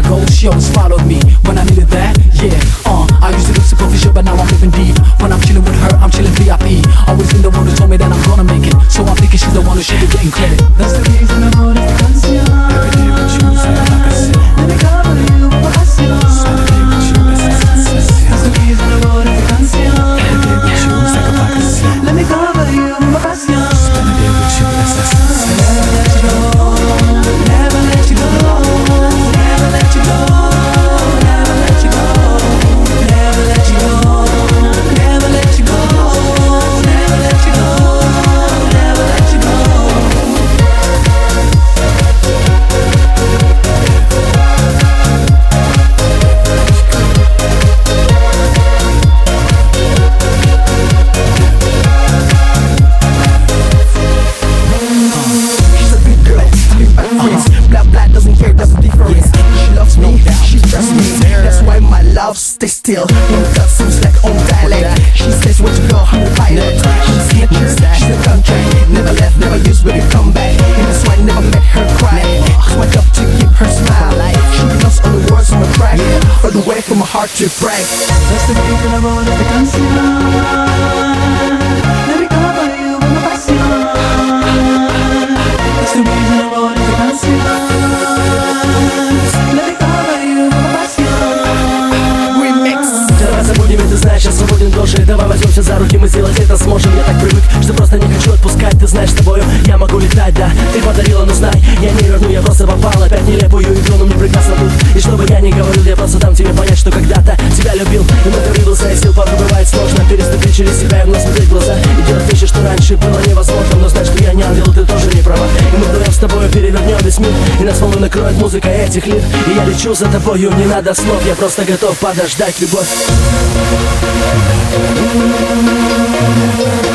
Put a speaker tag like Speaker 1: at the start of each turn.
Speaker 1: goals, she always followed me when I needed that, yeah. I used to look superficial, but now I'm living deep. When I'm chilling with her, I'm chilling VIP. Always been the one who told me that I'm gonna make it, so I'm thinking she's the one who should be getting credit.
Speaker 2: That's the reason I wrote esta canción.
Speaker 1: Every day with you is like a vacación.
Speaker 2: Let me cover you with my pasión.
Speaker 1: Every day with you is like a vacación.
Speaker 2: That's the reason I wrote esta canción.
Speaker 1: Every day with you is like a vacación.
Speaker 2: Let me cover you with my pasión.
Speaker 1: Spend a day with you, that's
Speaker 2: Never let you go, never let you go, never let you go, never let you go, never let you go, never let you go, never let you go, never let you go.
Speaker 1: She's a good girl, blah blah doesn't care, that's the difference. She loves me, she trusts me, that's why my love stays still. When the gut seems like on dialect, she says where to go, I'm the pilot. She's nature, she's a country, never left, never used, but it come back. And that's why I never met her cry. It's my job to keep her smile. She knows all the words on the track, all the way from my heart to brag.
Speaker 2: That's the reason I wrote esta canción. Let me cover you with my pasión. That's the reason I wrote esta canción. Let me cover you with my pasión.
Speaker 1: Remix.
Speaker 3: Давай забудем, и ты знаешь, я свободен души. Давай возьмемся за руки, мы сделать это сможем. Я так привык, что просто не хочу отпускать. Ты знаешь, с тобою я могу летать, да. Ты подарила, но знай, я не верну, я просто попал опять в нелепую игру, но мне прекрасно тут. И что бы я ни говорил, я просто дам тебе понять, что когда-то тебя любил. И много влюбился, и сил порой бывает сложно переступить через себя и вновь смотреть в глаза и делать вещи, что раньше было невозможно. Но знай, что я не ангел, ты тоже не права. И мы вдвоем с тобою перевернем весь мир, и нас волны накроет музыка этих лет. И я лечу за тобою, не надо слов, я просто готов подождать любовь.